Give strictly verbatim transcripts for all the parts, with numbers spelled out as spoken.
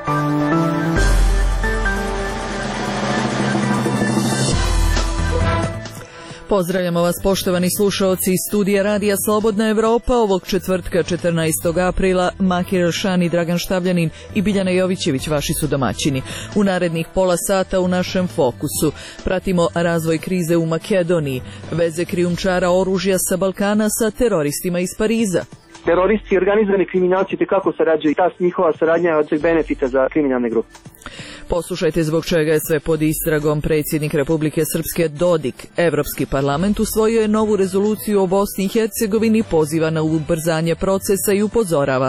Pozdravljamo vas, poštovani slušaoci iz studija Radija Slobodna Evropa. Ovog četvrtka četrnaestog aprila Mahir Elšan i Dragan Štavljanin i Biljana Jovićević vaši su domaćini. U narednih pola sata u našem fokusu pratimo razvoj krize u Makedoniji, veze krijumčara oružja sa Balkana sa teroristima iz Pariza. Teroristi i organizovani kriminalci tekako sarađuju i ta njihova saradnja je od benefita za kriminalne grupe. Poslušajte zbog čega je sve pod istragom. Predsjednik Republike Srpske Dodik. Evropski parlament usvojio je novu rezoluciju o Bosni i Hercegovini, poziva na ubrzanje procesa i upozorava.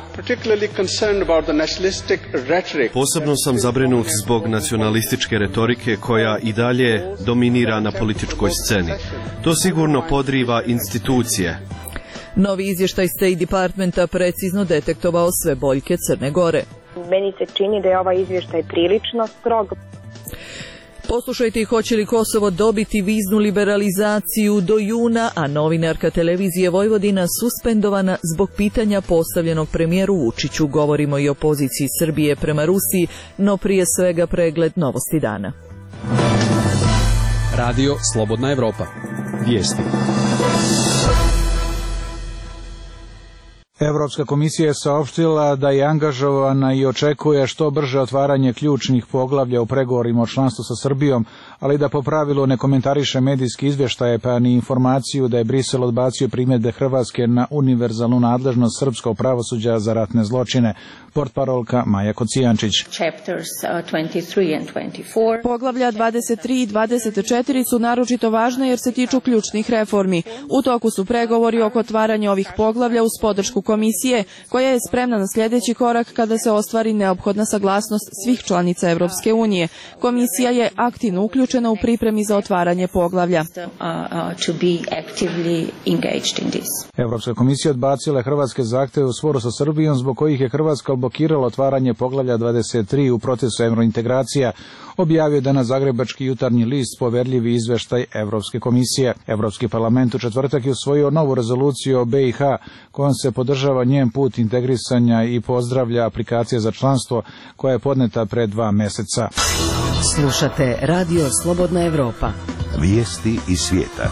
Posebno sam zabrinut zbog nacionalističke retorike koja i dalje dominira na političkoj sceni. To sigurno podriva institucije. Novi izvještaj State Departmenta precizno detektovao sve boljke Crne Gore. Meni se čini da je ovaj izvještaj prilično strog. Poslušajte i hoće li Kosovo dobiti viznu liberalizaciju do juna, a novinarka televizije Vojvodina suspendovana zbog pitanja postavljenog premijeru Vučiću. Govorimo i o poziciji Srbije prema Rusiji, no prije svega pregled novosti dana. Radio Slobodna Evropa. Vijesti. Evropska komisija je saopštila da je angažovana i očekuje što brže otvaranje ključnih poglavlja u pregovorima o članstvu sa Srbijom, ali da po pravilu ne komentariše medijski izvještaje pa ni informaciju da je Brisel odbacio primjedbe Hrvatske na univerzalnu nadležnost srpskog pravosuđa za ratne zločine. Portparolka Maja Kocijančić. Poglavlja dvadeset tri i dvadeset četiri su naročito važne jer se tiču ključnih reformi. U toku su pregovori oko otvaranja ovih poglavlja uz podršku komisije, koja je spremna na sljedeći korak kada se ostvari neophodna saglasnost svih članica Evropske unije. Komisija je aktivno uključena u pripremi za otvaranje poglavlja. Evropska komisija odbacila je hrvatske zahtjeve u sporu sa Srbijom zbog kojih je Hrvatska blokirala otvaranje poglavlja dvadeset tri u procesu eurointegracija, objavio danas Zagrebački jutarnji list poverljivi izveštaj Evropske komisije. Evropski parlament u četvrtak je usvojio novu rezoluciju o B i H kojom se podržava njen put integrisanja i pozdravlja aplikacija za članstvo koja je podneta pre dva meseca. Slušate Radio Slobodna Evropa. Vijesti iz svijeta.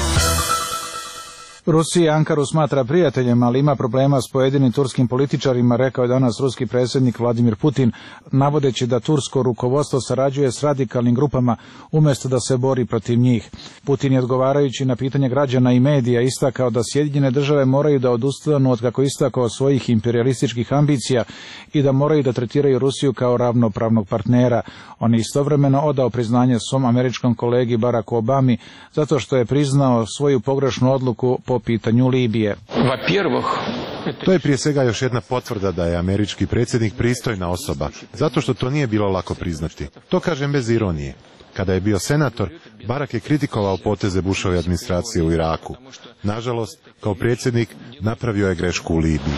Rusija Ankaru smatra prijateljem, ali ima problema s pojedinim turskim političarima, rekao je danas ruski predsjednik Vladimir Putin, navodeći da tursko rukovodstvo sarađuje s radikalnim grupama umjesto da se bori protiv njih. Putin je odgovarajući na pitanje građana i medija istakao da Sjedinjene države moraju da odustanu od, kako istakao, svojih imperialističkih ambicija i da moraju da tretiraju Rusiju kao ravnopravnog partnera. On je istovremeno odao priznanje svom američkom kolegi Baracku Obami zato što je priznao svoju pogrešnu odluku po pitanju Libije. To je prije svega još jedna potvrda da je američki predsjednik pristojna osoba, zato što to nije bilo lako priznati. To kažem bez ironije. Kada je bio senator, Barack je kritikovao poteze Bushove administracije u Iraku. Nažalost, kao predsjednik napravio je grešku u Libiji.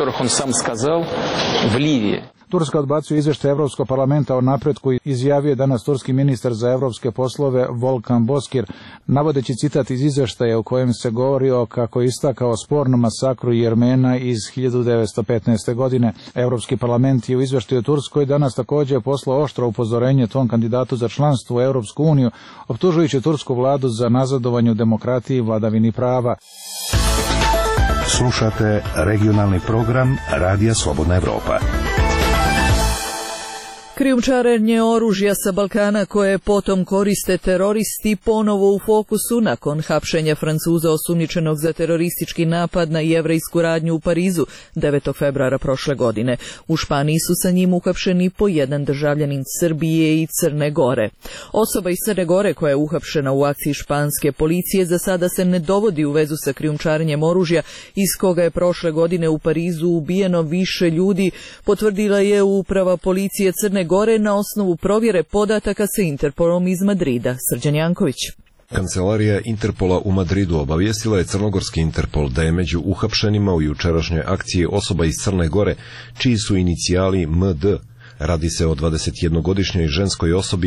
Turska odbacuje izvještaj Evropskog parlamenta o napretku, izjavio danas turski ministar za evropske poslove Volkan Bozkir, navodeći citat iz izvještaja u kojem se govori o, kako je istakao, spornom masakru Jermena iz hiljadu devetsto petnaeste. godine. Evropski parlament je u izvještaju Turskoj danas također poslao oštro upozorenje tom kandidatu za članstvo u Europsku uniju, optužujući tursku vladu za nazadovanje u demokratiji i vladavini prava. Slušate regionalni program Radija Slobodna Evropa. Krijumčarenje oružja sa Balkana koje potom koriste teroristi ponovo u fokusu nakon hapšenja Francuza osumnjičenog za teroristički napad na jevrejsku radnju u Parizu devetog februara prošle godine. U Španiji su sa njim uhapšeni po jedan državljanin Srbije i Crne Gore. Osoba iz Crne Gore koja je uhapšena u akciji španske policije za sada se ne dovodi u vezu sa krijumčarenjem oružja iz koga je prošle godine u Parizu ubijeno više ljudi, potvrdila je uprava policije Crne Gore na osnovu provjere podataka sa Interpolom iz Madrida. Srđan Janković. Kancelarija Interpola u Madridu obavijestila je crnogorski Interpol da je među uhapšenima u jučerašnjoj akciji osoba iz Crne Gore, čiji su inicijali M D. Radi se o dvadesetjednogodišnjoj ženskoj osobi,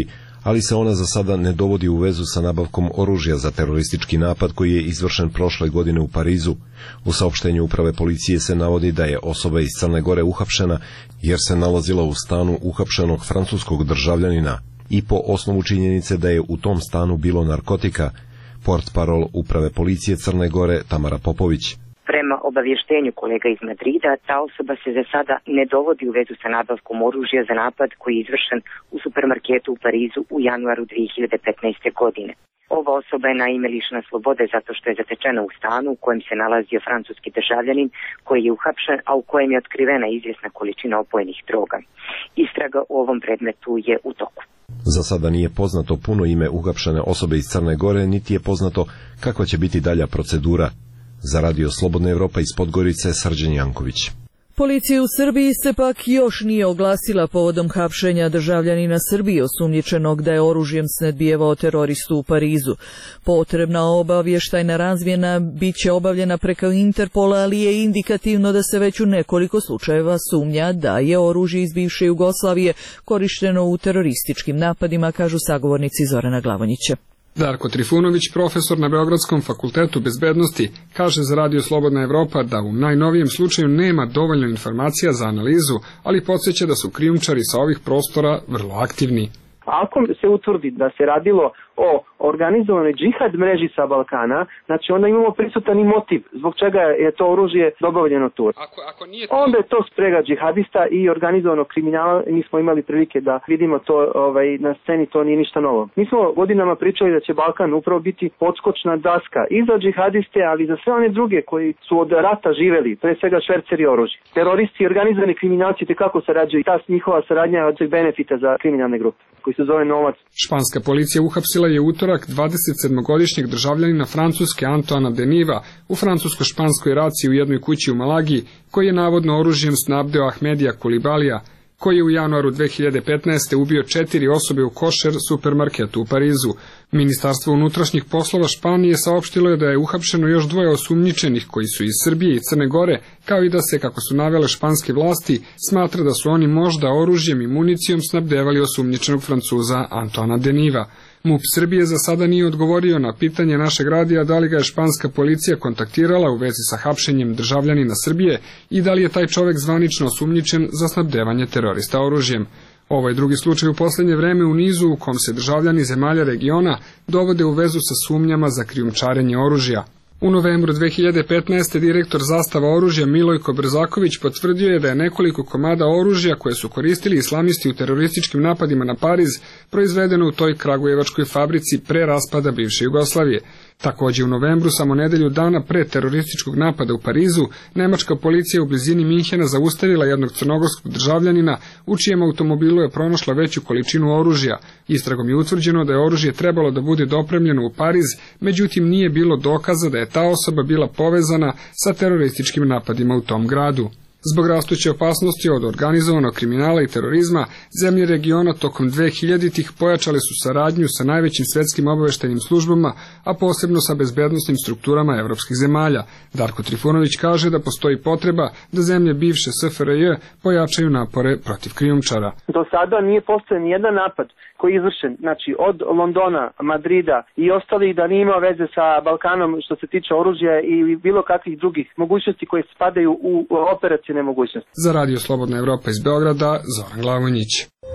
ali se ona za sada ne dovodi u vezu sa nabavkom oružja za teroristički napad koji je izvršen prošle godine u Parizu. U saopštenju uprave policije se navodi da je osoba iz Crne Gore uhapšena jer se nalazila u stanu uhapšenog francuskog državljanina i po osnovu činjenice da je u tom stanu bilo narkotika. Portparol uprave policije Crne Gore Tamara Popović. Prema obavještenju kolega iz Madrida, ta osoba se za sada ne dovodi u vezu sa nabavkom oružja za napad koji je izvršen u supermarketu u Parizu u januaru dvije hiljade petnaeste. godine. Ova osoba je naime lišena slobode zato što je zatečena u stanu u kojem se nalazio francuski državljanin koji je uhapšen, a u kojem je otkrivena izvjesna količina opojnih droga. Istraga u ovom predmetu je u toku. Za sada nije poznato puno ime uhapšene osobe iz Crne Gore, niti je poznato kakva će biti dalja procedura. Za Radio Slobodna Evropa iz Podgorice, Srđan Janković. Policija u Srbiji se pak još nije oglasila povodom hapšenja državljanina Srbije osumnjičenog da je oružjem snadbijevao teroristu u Parizu. Potrebna obavještajna razmjena bit će obavljena preko Interpola, ali je indikativno da se već u nekoliko slučajeva sumnja da je oružje iz bivše Jugoslavije korišteno u terorističkim napadima, kažu sagovornici Zorana Glavonjića. Darko Trifunović, profesor na Beogradskom fakultetu bezbednosti, kaže za Radio Slobodna Evropa da u najnovijem slučaju nema dovoljno informacija za analizu, ali podsjeća da su krijumčari sa ovih prostora vrlo aktivni. Ako se utvrdi da se radilo o organizovanoj džihad mreži sa Balkana, znači onda imamo prisutan i motiv zbog čega je to oružje dobavljeno tu. Ako, ako nije to... Onda je to sprega džihadista i organizovanog kriminala. Mi smo imali prilike da vidimo to ovaj, na sceni, to nije ništa novo. Mi smo godinama pričali da će Balkan upravo biti podskočna daska i za džihadiste, ali i za sve one druge koji su od rata živeli, pre svega šverceri oružja. Teroristi i organizovani kriminalci tekako sarađuju i ta njihova saradnja je od benefita za kriminalne grupe koji se zove novac. Španska policija uhapsila je utorak dvadesetsedmogodišnjeg državljanina Francuske Antoana Deniva u francusko-španskoj raciji u jednoj kući u Malagi, koji je navodno oružjem snabdeo Ahmedija Koulibalija, koji je u januaru dve hiljade petnaeste. ubio četiri osobe u Košer supermarketu u Parizu. Ministarstvo unutrašnjih poslova Španije saopštilo je da je uhapšeno još dvoje osumnjičenih koji su iz Srbije i Crne Gore, kao i da se, kako su navele španske vlasti, smatra da su oni možda oružjem i municijom snabdevali osumnjičenog Francuza Antoana Deniva. MUP Srbije za sada nije odgovorio na pitanje našeg radija da li ga je španska policija kontaktirala u vezi sa hapšenjem državljanina Srbije i da li je taj čovek zvanično osumnjičen za snabdevanje terorista oružjem. Ovo je drugi slučaj u posljednje vreme u nizu u kom se državljani zemalja regiona dovode u vezu sa sumnjama za krijumčarenje oružja. U novembru dve hiljade petnaeste. direktor Zastava oružja Milojko Brzaković potvrdio je da je nekoliko komada oružja koje su koristili islamisti u terorističkim napadima na Pariz proizvedeno u toj kragujevačkoj fabrici pre raspada bivše Jugoslavije. Takođe u novembru, samo nedelju dana pre terorističkog napada u Parizu, nemačka policija u blizini Minhena zaustavila jednog crnogorskog državljanina u čijem automobilu je pronašla veću količinu oružja. Istragom je utvrđeno da je oružje trebalo da bude dopremljeno u Pariz, međutim nije bilo dokaza da je ta osoba bila povezana sa terorističkim napadima u tom gradu. Zbog rastuće opasnosti od organizovanog kriminala i terorizma, zemlje regiona tokom dve hiljaditih pojačale su saradnju sa najvećim svetskim obaveštajnim službama, a posebno sa bezbednosnim strukturama evropskih zemalja. Darko Trifunović kaže da postoji potreba da zemlje bivše S F R J pojačaju napore protiv krijumčara. Do sada nije postojen nijedan napad koji je izvršen, znači od Londona, Madrida i ostalih, da nije imao veze sa Balkanom što se tiče oružja i bilo kakvih drugih mogućnosti koje spadaju u operacijne mogućnosti. Za Radio Slobodna Evropa iz Beograda, Zoran Glavonjić.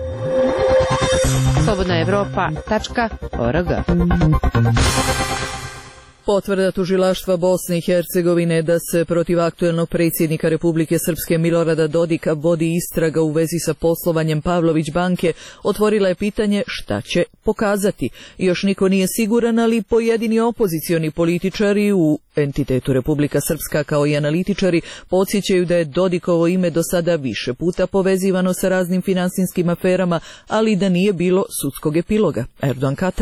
slobodna evropa tačka org. Potvrda tužilaštva Bosne i Hercegovine da se protiv aktuelnog predsjednika Republike Srpske Milorada Dodika vodi istraga u vezi sa poslovanjem Pavlović banke otvorila je pitanje šta će pokazati. Još niko nije siguran, ali pojedini opozicioni političari u entitetu Republika Srpska kao i analitičari podsjećaju da je Dodikovo ime do sada više puta povezivano sa raznim finansijskim aferama, ali da nije bilo sudskog epiloga. Erdogan Katana.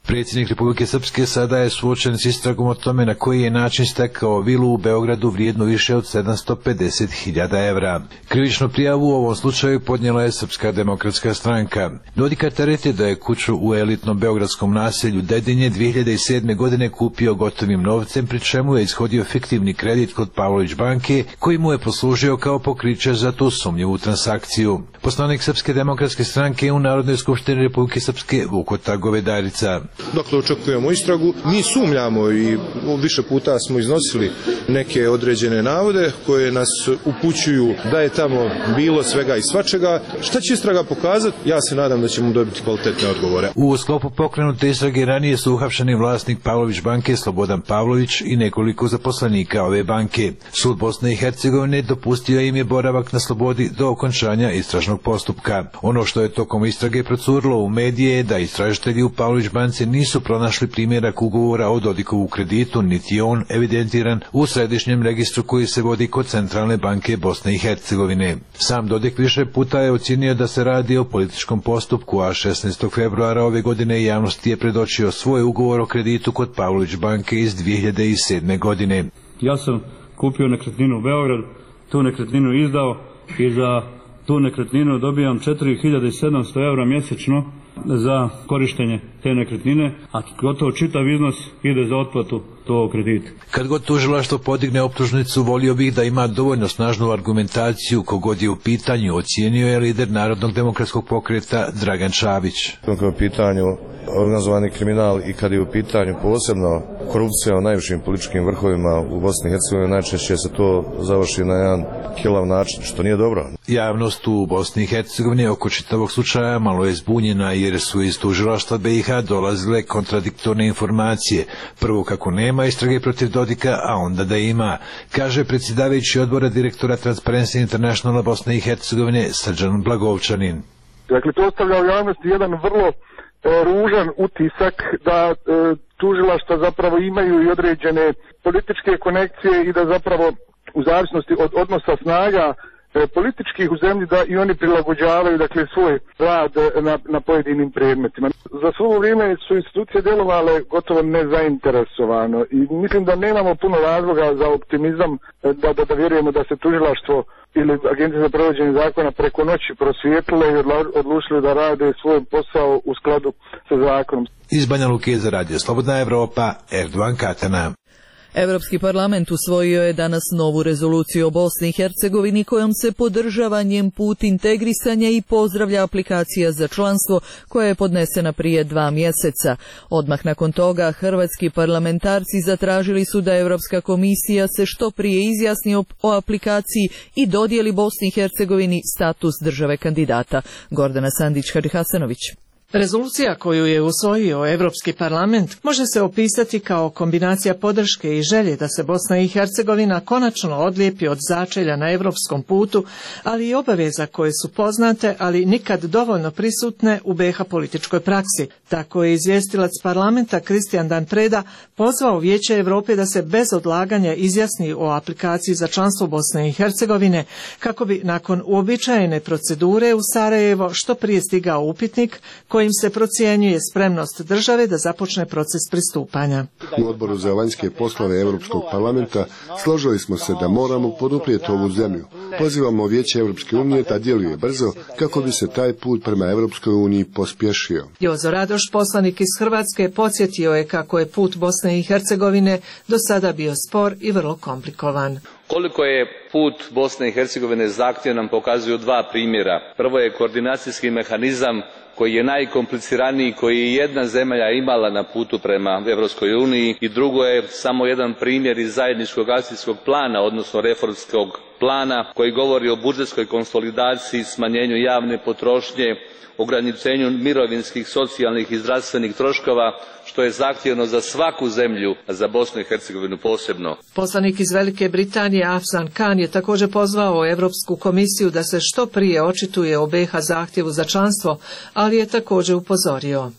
Predsjednik Republike Srpske sada je suočen s istragom o tome na koji je način stekao vilu u Beogradu vrijednu više od sedamsto pedeset hiljada evra. Krivičnu prijavu u ovom slučaju podnijela je Srpska demokratska stranka. Dodika tereti da je kuću u elitnom beogradskom naselju Dedinje dvije hiljade sedme. godine kupio gotovim novcem, pri čemu je ishodio fiktivni kredit kod Pavlović banke, koji mu je poslužio kao pokriće za tu sumnjivu transakciju. Poslanik Srpske demokratske stranke u Narodnoj skupštini Republike Srpske Vukota Govedarica. Dakle, očekujemo istragu. Mi sumnjamo i više puta smo iznosili neke određene navode koje nas upućuju da je tamo bilo svega i svačega. Šta će istraga pokazati? Ja se nadam da ćemo dobiti kvalitetne odgovore. U sklopu pokrenute istrage ranije su uhapšeni vlasnik Pavlović banke Slobodan Pavlović i nekoliko zaposlenika ove banke. Sud Bosne i Hercegovine dopustio im je boravak na slobodi do okončanja istražnog postupka. Ono što je tokom istrage procurilo u medije je da istražitelji u Pavlović banci nisu pronašli primjerak ugovora o Dodikovu kreditu, niti je on evidentiran u središnjem registru koji se vodi kod Centralne banke Bosne i Hercegovine. Sam Dodik više puta je ocjenio da se radi o političkom postupku, a šesnaestog februara ove godine javnosti je predočio svoj ugovor o kreditu kod Pavlović banke iz dvije hiljade sedme. godine. Ja sam kupio nekretninu u Beogradu, tu nekretninu izdao i za tu nekretninu dobijam četiri hiljade sedamsto evra mjesečno za korištenje te nekretnine, a gotovo čitav iznos ide za otplatu tog kredita. Kad god tužilaštvo podigne optužnicu, volio bih da ima dovoljno snažnu argumentaciju kogod je u pitanju, ocijenio je lider Narodnog demokratskog pokreta Dragan Čabić. Kad je u pitanju organizovani kriminal i kad je u pitanju posebno korupcija u najvišim političkim vrhovima u Bosni i Hercegovini, najčešće se to završi na jedan kilav način, što nije dobro. Javnost u Bosni i Hercegovini oko čitavog slučaja malo je zbunjena jer su iz tužilaštva B i H dolazile kontradiktorne informacije. Prvo kako nema istrage protiv Dodika, a onda da ima, kaže predsjedavajući odbora direktora Transparency Internationala Bosne i Hercegovine Srđan Blagovčanin. Dakle, to ostavlja u javnosti jedan vrlo e, ružan utisak da e, tužilaštva zapravo imaju i određene političke konekcije i da zapravo u zavisnosti od odnosa snaga političkih u zemlji da i oni prilagođavaju dakle svoj rad na, na pojedinim predmetima. Za svo vrijeme su institucije djelovale gotovo nezainteresovano i mislim da nemamo puno razloga za optimizam da, da, da vjerujemo da se tužilaštvo ili Agencija za provođenje zakona preko noći prosvijetlile i odlučili da rade svoj posao u skladu sa zakonom. Iz Banja Luke za Radio Slobodna Evropa, Erdogan Katana. Europski parlament usvojio je danas novu rezoluciju o Bosni i Hercegovini kojom se podržava njen put integrisanja i pozdravlja aplikacija za članstvo koja je podnesena prije dva mjeseca. Odmah nakon toga hrvatski parlamentarci zatražili su da Europska komisija se što prije izjasni o, o aplikaciji i dodijeli Bosni i Hercegovini status države kandidata. Gordana Sandić-Hadihasanović. Rezolucija koju je usvojio Europski parlament može se opisati kao kombinacija podrške i želje da se Bosna i Hercegovina konačno odlijepi od začelja na europskom putu, ali i obaveza koje su poznate, ali nikad dovoljno prisutne u B i H političkoj praksi. Tako je izvjestilac parlamenta Kristijan Dan Preda pozvao Vijeće Europe da se bez odlaganja izjasni o aplikaciji za članstvo Bosne i Hercegovine, kako bi nakon uobičajene procedure u Sarajevo što prije stigao upitnik kojim se procjenjuje spremnost države da započne proces pristupanja. U odboru za vanjske poslove Europskog parlamenta složili smo se da moramo poduprijeti ovu zemlju. Pozivamo Vijeće Europske unije da djeluje brzo kako bi se taj put prema Europskoj uniji pospješio. Jozo Radoš, poslanik iz Hrvatske, podsjetio je kako je put Bosne i Hercegovine do sada bio spor i vrlo komplikovan. Koliko je put Bosne i Hercegovine zahtjevan nam pokazuju dva primjera. Prvo je koordinacijski mehanizam koji je najkompliciraniji, koji je jedna zemlja imala na putu prema Europskoj uniji, i drugo je samo jedan primjer iz zajedničkog akcijskog plana, odnosno reformskog plana, koji govori o budžetskoj konsolidaciji, smanjenju javne potrošnje, ograničenju mirovinskih, socijalnih i zdravstvenih troškova, što je zahtjevno za svaku zemlju, a za Bosnu i Hercegovinu posebno. Poslanik iz Velike Britanije Afzan Khan je također pozvao Europsku komisiju da se što prije očituje o B i H zahtjevu za članstvo, ali je također upozorio.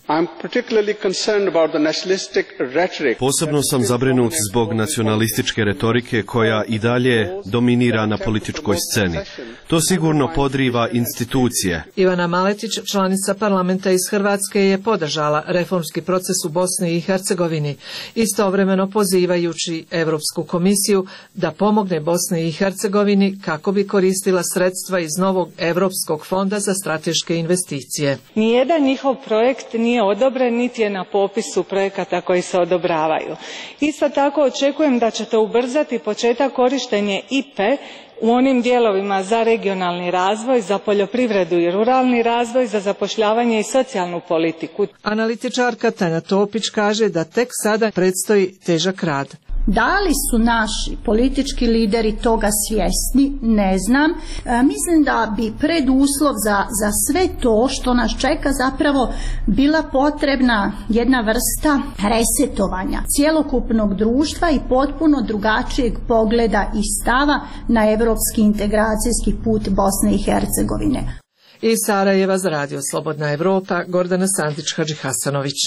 Posebno sam zabrinut zbog nacionalističke retorike koja i dalje dominira na političkoj sceni. To sigurno podriva institucije. Ivana Maletić, članica parlamenta iz Hrvatske, je podržala reformski proces u Bosni i Hercegovini, istovremeno pozivajući Europsku komisiju da pomogne Bosni i Hercegovini kako bi koristila sredstva iz novog Europskog fonda za strateške investicije. Nijedan njihov projekt nije odobren, niti je na popisu projekata koji se odobravaju. Isto tako očekujem da ćete ubrzati početak korištenja I P E u onim dijelovima za regionalni razvoj, za poljoprivredu i ruralni razvoj, za zapošljavanje i socijalnu politiku. Analitičarka Tanja Topić kaže da tek sada predstoji težak rad. Da li su naši politički lideri toga svjesni, ne znam. E, mislim da bi preduslov za, za sve to što nas čeka zapravo bila potrebna jedna vrsta resetovanja cjelokupnog društva i potpuno drugačijeg pogleda i stava na europski integracijski put Bosne i Hercegovine. Iz Sarajeva za Radio Slobodna Evropa, Gordana Sandić-Hadžihasanović.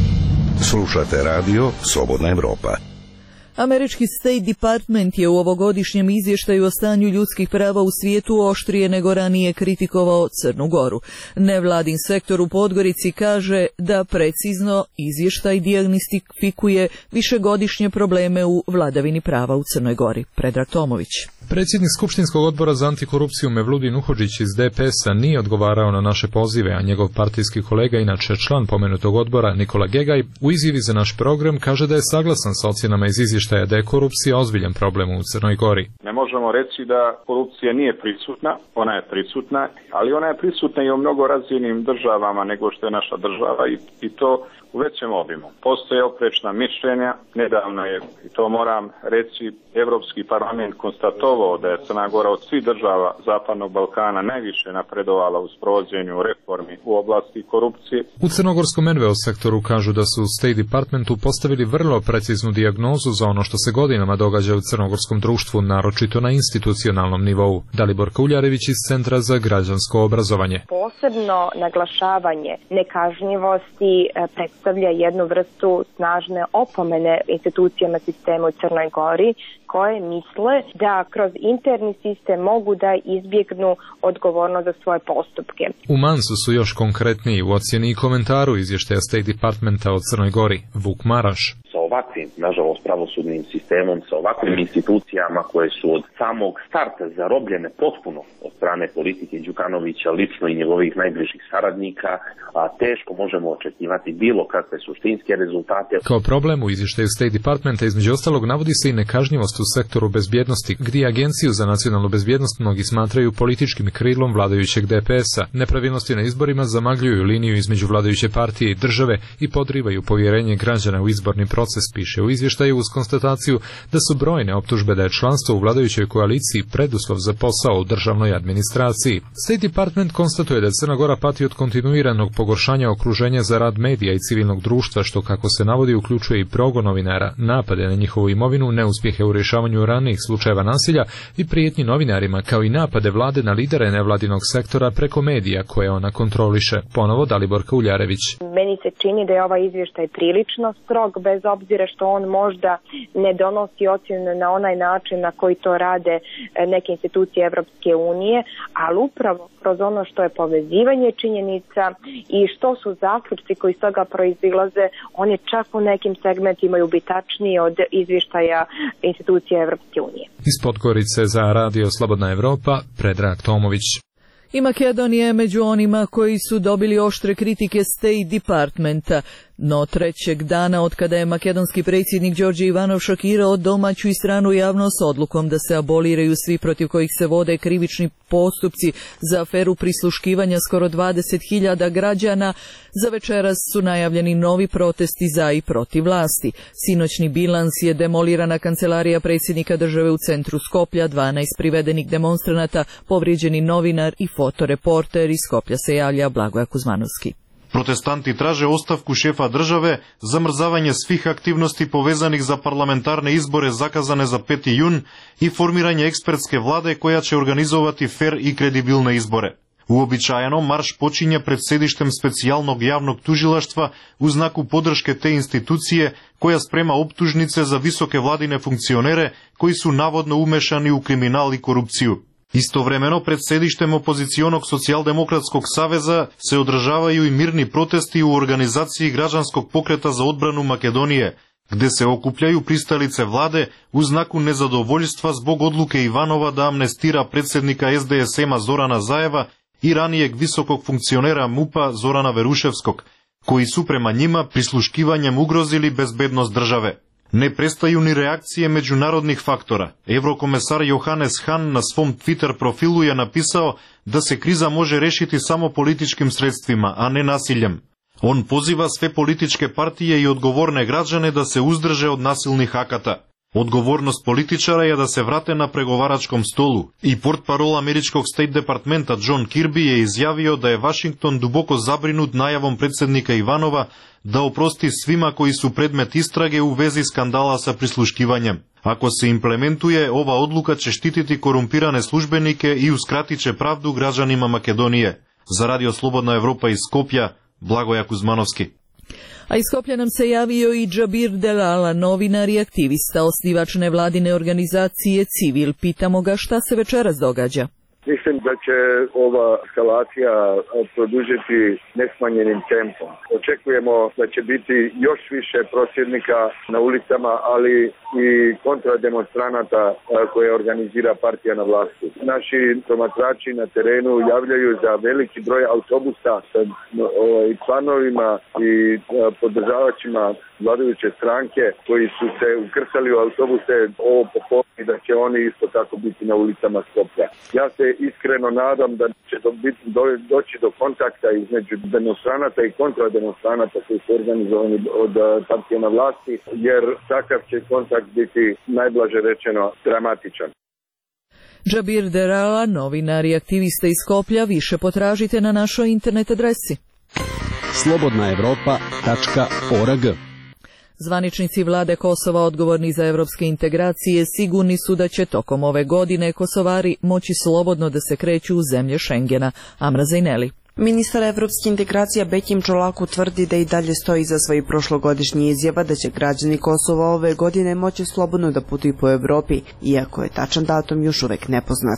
Slušate Radio Slobodna Evropa. Američki State Department je u ovogodišnjem izvještaju o stanju ljudskih prava u svijetu oštrije nego ranije kritikovao Crnu Goru. Nevladin sektor u Podgorici kaže da precizno izvještaj dijagnostifikuje višegodišnje probleme u vladavini prava u Crnoj Gori. Predrag Tomović. Predsjednik Skupštinskog odbora za antikorupciju Mevludin Uhodžić iz D P S-a nije odgovarao na naše pozive, a njegov partijski kolega, inače član pomenutog odbora, Nikola Gegaj, u izjavi za naš program kaže da je saglasan sa ocjenama iz izvještaja da je korupcija ozbiljan problem u Crnoj Gori. Ne možemo reći da korupcija nije prisutna, ona je prisutna, ali ona je prisutna i u mnogo razvijenim državama nego što je naša država i, i to u većem obimu. Postoje oprečna mišljenja, nedavno je, i to moram reći, Evropski parlament konstatovao da je Crna Gora od svih država Zapadnog Balkana najviše napredovala u sprovođenju reformi u oblasti korupcije. U crnogorskom N V O sektoru kažu da su u State Departmentu postavili vrlo preciznu dijagnozu za ono što se godinama događa u crnogorskom društvu, naročito na institucionalnom nivou. Dalibor Kauljarević iz Centra za građansko obrazovanje. Posebno naglašavanje nekažnjivosti predstavlja jednu vrstu snažne opomene institucijama sistema u Crnoj Gori, koje misle da kroz interni sistem mogu da izbjegnu odgovornost za svoje postupke. U Mansu su još konkretniji u ocjeni i komentaru izvještaja State Departmenta o Crnoj Gori. Vuk Maraš. Sa ovakvim, nažalost, pravosudnim sistemom, sa ovakvim institucijama koje su od samog starta zarobljene potpuno od strane politike Đukanovića, lično i njegovih najbližih saradnika, a teško možemo očekivati bilo kakve suštinske rezultate. Kao problem u izvještaju State Departmenta između ostalog navodi se i nekažnjivost u sektoru bezbjednosti, gdje Agenciju za nacionalnu bezbjednost mnogi smatraju političkim krilom vladajućeg D P S-a. Nepravilnosti na izborima zamagljuju liniju između vladajuće partije i države i podrivaju povjerenje građana u izborni proces, piše u izvještaju uz konstataciju da su brojne optužbe da je članstvo u vladajućoj koaliciji preduslov za posao u državnoj administraciji. State Department konstatuje da Crna Gora pati od kontinuiranog pogoršanja okruženja za rad medija i civilnog društva, što, kako se navodi, uključuje i progon novinara, napade na njihovu imovinu, neuspjehe u rješavanju ranijih slučajeva nasilja i prijetnji novinarima, kao i napade vlade na lidere nevladinog sektora preko medija koje ona kontroliše. Ponovo Dalibor Kauljarević. Meni se čini da je ovaj izvještaj prilično strog, bez obzira što on možda ne donosi ocjenu na onaj način na koji to rade neke institucije Evropske unije, ali upravo kroz ono što je povezivanje činjenica i što su zaključci koji iz toga proizilaze, on je čak u nekim segmentima ubitačniji od izvještaja institucije Evropske unije. Iz Podgorice za Radio Slobodna Evropa, Predrag Tomović. I Makedonija je među onima koji su dobili oštre kritike State Departmenta. No trećeg dana od kada je makedonski predsjednik Đorđe Ivanov šokirao domaću i stranu javnost odlukom da se aboliraju svi protiv kojih se vode krivični postupci za aferu prisluškivanja skoro dvadeset hiljada građana, za večeras su najavljeni novi protesti za i protiv vlasti. Sinoćni bilans je demolirana kancelarija predsjednika države u centru Skoplja, dvanaest privedenih demonstranata, povrijeđeni novinar i fotoreporter. Iz Skoplja se javlja Blagoja Kuzmanovski. Protestanti traže ostavku šefa države, zamrzavanje svih aktivnosti povezanih za parlamentarne izbore zakazane za peti jun i formiranje ekspertske vlade koja će organizovati fer i kredibilne izbore. Uobičajeno marš počinje pred sedištem specijalnog javnog tužilaštva u znaku podrške te institucije koja sprema optužnice za visoke vladine funkcionere koji su navodno umešani u kriminal i korupciju. Istovremeno, pred sedištem opozicionog Socijaldemokratskog saveza se održavaju i mirni protesti u organizaciji građanskog pokreta za odbranu Makedonije, gde se okupljaju pristalice vlade u znaku nezadovoljstva zbog odluke Ivanova da amnestira predsjednika S D S M-a Zorana Zajeva i ranijeg visokog funkcionera M U P-a Zorana Veruševskog, koji su prema njima prisluškivanjem ugrozili bezbednost države. Ne prestaju ni reakcije međunarodnih faktora. Evrokomesar Johannes Hahn na svom Twitter profilu je napisao da se kriza može rešiti samo političkim sredstvima, a ne nasiljem. On poziva sve političke partije i odgovorne građane da se uzdrže od nasilnih akata. Odgovornost političara je da se vrate na pregovaračkom stolu i portparol američkog State Departmenta John Kirby je izjavio da je Washington duboko zabrinut najavom predsjednika Ivanova da oprosti svima koji su predmet istrage u vezi skandala sa prisluškivanjem. Ako se implementuje, ova odluka će štititi korumpirane službenike i uskratit će pravdu građanima Makedonije. Za Radio Slobodna Evropa iz Skopja, Blagoja Kuzmanovski. A iz Skoplja nam se javio i Džabir Delala, novinar i aktivista, osnivač nevladine organizacije Civil. Pitamo ga šta se večeras događa. Mislim da će ova eskalacija produžiti nesmanjenim tempom. Očekujemo da će biti još više prosvjednika na ulicama, ali i kontrademonstranata koje organizira partija na vlasti. Naši promatrači na terenu javljaju za veliki broj autobusa sa članovima i podržavačima vladajuće stranke koji su se ukrcali u autobuse ovo popodne da će oni isto tako biti na ulicama Skoplja. Ja se iskreno nadam da će do, biti, do, doći do kontakta između demonstranata i kontrademonstranata koji su organizovani od partije na vlasti, jer takav će kontakt biti najblaže rečeno dramatičan. Džabir Delala, novinar i aktivista iz Skoplja, više potražite na našoj internet adresi slobodna evropa tačka org. Zvaničnici vlade Kosova odgovorni za evropske integracije sigurni su da će tokom ove godine Kosovari moći slobodno da se kreću u zemlje Šengena. Amra Zajneli. Ministar evropskih integracija Bekim Čolaku tvrdi da i dalje stoji za svoji prošlogodišnji izjava da će građani Kosova ove godine moći slobodno da putuju po Evropi, iako je tačan datum još uvek nepoznat.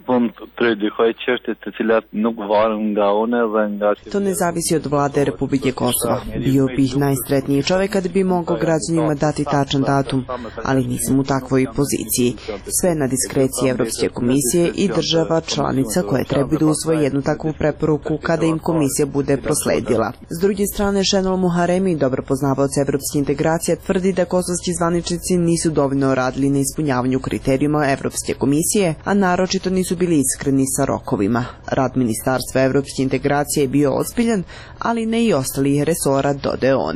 To ne zavisi od vlade Republike Kosova. Bio bih najsretniji čovek kad bi mogao građanima dati tačan datum, ali nisam u takvoj poziciji. Sve na diskreciji Evropske komisije i država članica koje trebaju da usvoje jednu takvu preporuku kada im komisija bude prosledila. S druge strane, Šenol Muharemi, dobro poznavaoc evropske integracije, tvrdi da kosovski zvaničnici nisu dovoljno radili na ispunjavanju kriterijuma Evropske komisije, a naročito nisu bili iskreni sa rokovima. Rad Ministarstva evropske integracije je bio ozbiljan, ali ne i ostalih resora, dodaje on.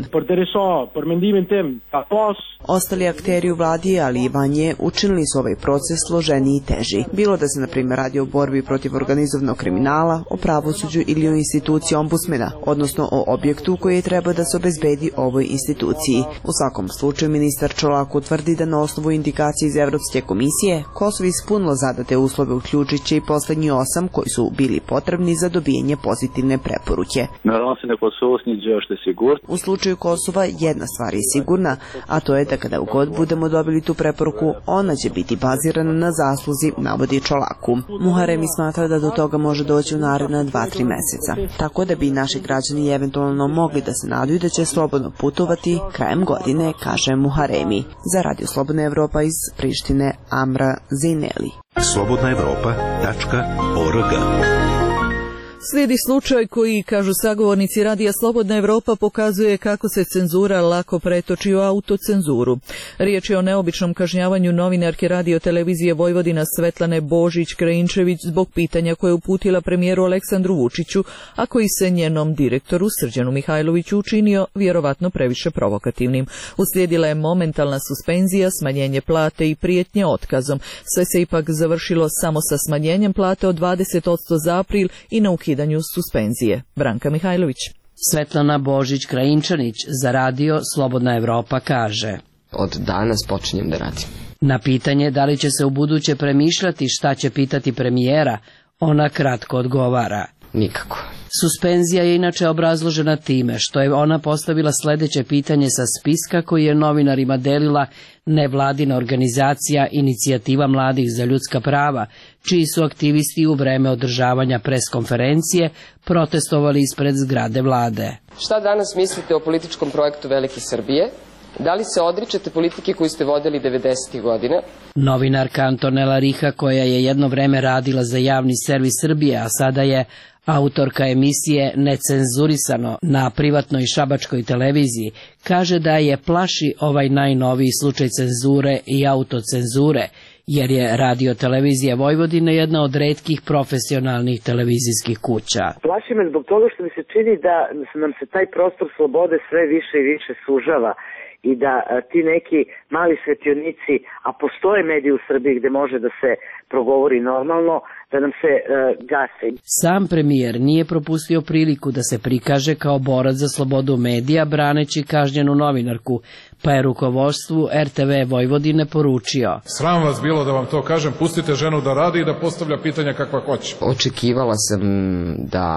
Ostali akteri u vladi, ali i vanje, učinili su ovaj proces složeniji i teži. Bilo da se, na primjer, radi o borbi protiv organizovanog kriminala, o pravosuđu ili o instituciji ombudsmena, odnosno o objektu koji je treba da se obezbedi ovoj instituciji. U svakom slučaju, ministar Čolaku tvrdi da na osnovu indikacije iz Evropske komisije Kosovo ispunilo zadate uslove, uključujući i poslednji osam koji su bili potrebni za dobijanje pozitivne preporuke. U slučaju Kosova jedna stvar je sigurna, a to je da kada god budemo dobili tu preporuku, ona će biti bazirana na zasluzi, navodi Čolaku. Muharemi smatra da do toga može doći u naredna dva tri meseca, tako da bi naši građani eventualno mogli da se nadaju da će slobodno putovati krajem godine, kaže Muharemi. Za Radio Slobodna Evropa iz Prištine, Amra Zajneli. slobodna evropa tačka org. Slijedi slučaj koji, kažu sagovornici Radija Slobodna Evropa, pokazuje kako se cenzura lako pretoči u autocenzuru. Riječ je o neobičnom kažnjavanju novinarke Radio televizije Vojvodina Svetlane Božić-Krajinčević zbog pitanja koje je uputila premijeru Aleksandru Vučiću, a koji se njenom direktoru Srđanu Mihajloviću učinio vjerovatno previše provokativnim. Uslijedila je momentalna suspenzija, smanjenje plate i prijetnje otkazom. Sve se ipak završilo samo sa smanjenjem plate od dvadeset posto za april i na ukidanju suspenzije. Branka Mihajlović. Svetlana Božić-Krajinčanić za Radio Slobodna Evropa kaže: Od danas počinjem da radim. Na pitanje da li će se u buduće premišljati šta će pitati premijera, ona kratko odgovara: Nikako. Suspenzija je inače obrazložena time što je ona postavila sledeće pitanje sa spiska koji je novinarima delila nevladina organizacija Inicijativa mladih za ljudska prava, čiji su aktivisti u vreme održavanja preskonferencije protestovali ispred zgrade vlade. Šta danas mislite o političkom projektu Velike Srbije? Da li se odričete politike koju ste vodili devedesetih godina? Novinarka Antonela Riha, koja je jedno vreme radila za javni servis Srbije, a sada je autorka emisije Necenzurisano na privatnoj šabačkoj televiziji, kaže da je plaši ovaj najnoviji slučaj cenzure i autocenzure, jer je Radio-televizija Vojvodine jedna od retkih profesionalnih televizijskih kuća. Plaši me zbog toga što mi se čini da nam se taj prostor slobode sve više i više sužava i da a, ti neki mali svetionici, a postoje mediji u Srbiji gde može da se progovori normalno, da nam se a, gase. Sam premijer nije propustio priliku da se prikaže kao borac za slobodu medija, braneći kažnjenu novinarku, pa je rukovodstvu er te ve Vojvodine poručio: Sram vas bilo da vam to kažem, pustite ženu da radi i da postavlja pitanja kakva hoće. Očekivala sam da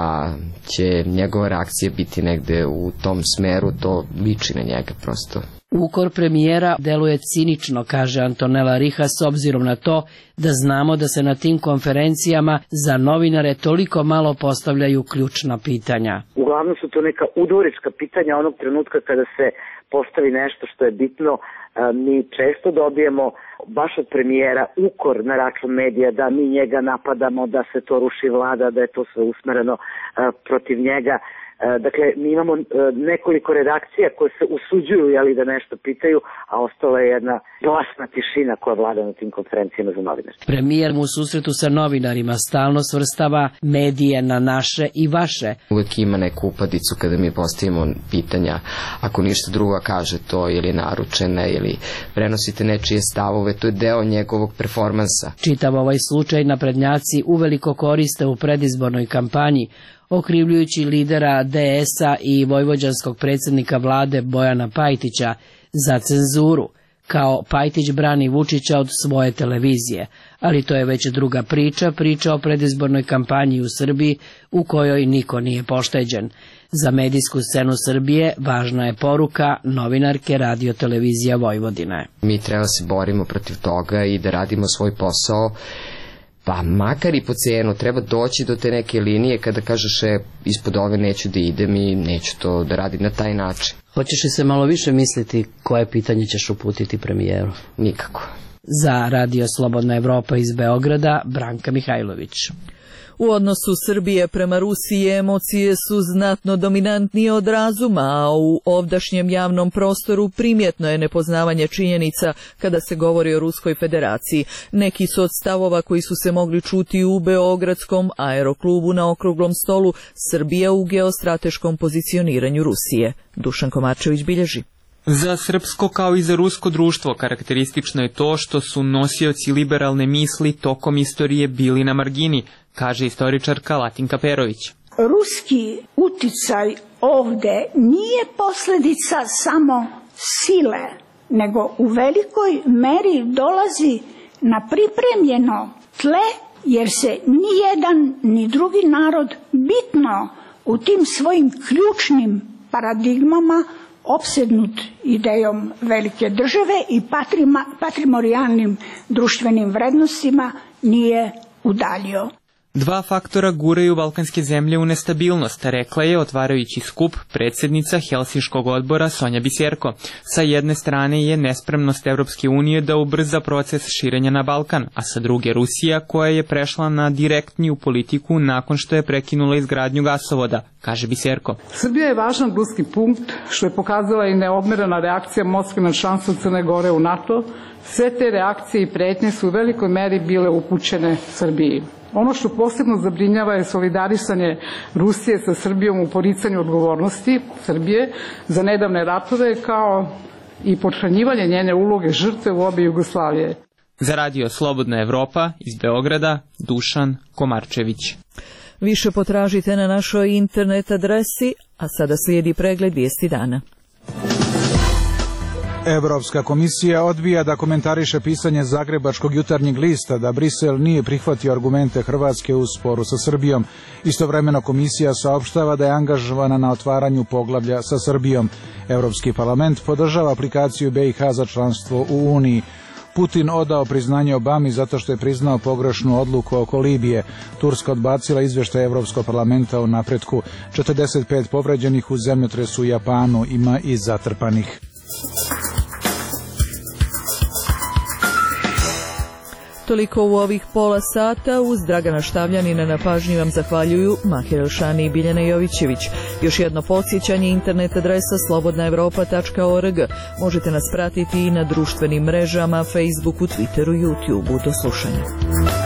će njegova reakcija biti negde u tom smeru, to liči na njega prosto. Ukor premijera deluje cinično, kaže Antonela Riha, s obzirom na to da znamo da se na tim konferencijama za novinare toliko malo postavljaju ključna pitanja. Uglavnom su to neka udvorička pitanja onog trenutka kada se postavi nešto što je bitno. Mi često dobijemo baš od premijera ukor na račun medija, da mi njega napadamo, da se to ruši vlada, da je to sve usmereno protiv njega. Dakle, mi imamo nekoliko redakcija koje se usuđuju jeli, da nešto pitaju, a ostala je jedna glasna tišina koja vlada na tim konferencijama za novinare. Premijer mu u susretu sa novinarima stalno svrstava medije na naše i vaše. Uvijek ima neku upadicu kada mi postavimo pitanja, ako ništa drugo kaže to ili naručene ili prenosite nečije stavove, to je deo njegovog performansa. Čitav ovaj slučaj naprednjaci uveliko koriste u predizbornoj kampanji, okrivljujući lidera de es a i vojvođanskog predsjednika vlade Bojana Pajtića za cenzuru, kao Pajtić brani Vučića od svoje televizije, ali to je već druga priča, priča o predizbornoj kampanji u Srbiji u kojoj niko nije pošteđen. Za medijsku scenu Srbije važna je poruka novinarke Radio-televizija Vojvodine. Mi treba se borimo protiv toga i da radimo svoj posao, pa makar i po cenu, treba doći do te neke linije kada kažeš e, ispod ove neću da idem i neću to da radim na taj način. Hoćeš li se malo više misliti koje pitanje ćeš uputiti premijeru? Nikako. Za Radio Slobodna Evropa iz Beograda, Branka Mihajlović. U odnosu Srbije prema Rusiji emocije su znatno dominantnije od razuma, a u ovdašnjem javnom prostoru primjetno je nepoznavanje činjenica kada se govori o Ruskoj federaciji. Neki su od stavova koji su se mogli čuti u Beogradskom aeroklubu na okruglom stolu Srbija u geostrateškom pozicioniranju Rusije. Dušan Komarčević bilježi. Za srpsko kao i za rusko društvo karakteristično je to što su nosioci liberalne misli tokom istorije bili na margini, kaže istoričarka Latinka Perović. Ruski uticaj ovde nije posljedica samo sile, nego u velikoj meri dolazi na pripremljeno tle, jer se ni jedan ni drugi narod bitno u tim svojim ključnim paradigmama opsednut idejom velike države i patrima, patrimorijalnim društvenim vrednostima nije udaljio. Dva faktora guraju balkanske zemlje u nestabilnost, rekla je otvarajući skup predsjednica Helsinškog odbora Sonja Biserko. Sa jedne strane je nespremnost Evropske unije da ubrza proces širenja na Balkan, a sa druge Rusija koja je prešla na direktniju politiku nakon što je prekinula izgradnju gasovoda, kaže Biserko. Srbija je važan bliski punkt što je pokazala i neodmerena reakcija Moskve na članstvo Crne Gore u NATO. Sve te reakcije i pretnje su u velikoj meri bile upućene Srbiji. Ono što posebno zabrinjava je solidarisanje Rusije sa Srbijom u poricanju odgovornosti Srbije za nedavne ratove, kao i potčlanjivanje njene uloge žrtve u obe Jugoslavije. Za Radio Slobodna Evropa iz Beograda, Dušan Komarčević. Više potražite na našoj internet adresi, a sada slijedi pregled vijesti dana. Evropska komisija odbija da komentariše pisanje Zagrebačkog jutarnjeg lista da Brisel nije prihvatio argumente Hrvatske u sporu sa Srbijom. Istovremeno komisija saopštava da je angažovana na otvaranju poglavlja sa Srbijom. Evropski parlament podržava aplikaciju B i H za članstvo u Uniji. Putin odao priznanje Obami zato što je priznao pogrešnu odluku oko Libije. Turska odbacila izveštaj Evropskog parlamenta o napretku. četrdeset pet povređenih u zemljotresu u Japanu, ima i zatrpanih. Toliko u ovih pola sata. Uz Dragana Štavljanina na pažnji vam zahvaljuju Mahir Elšani i Biljana Jovićević. Još jedno podsjećanje, internet adresa slobodna evropa tačka org. Možete nas pratiti i na društvenim mrežama, Facebooku, Twitteru, YouTubeu. Do slušanja.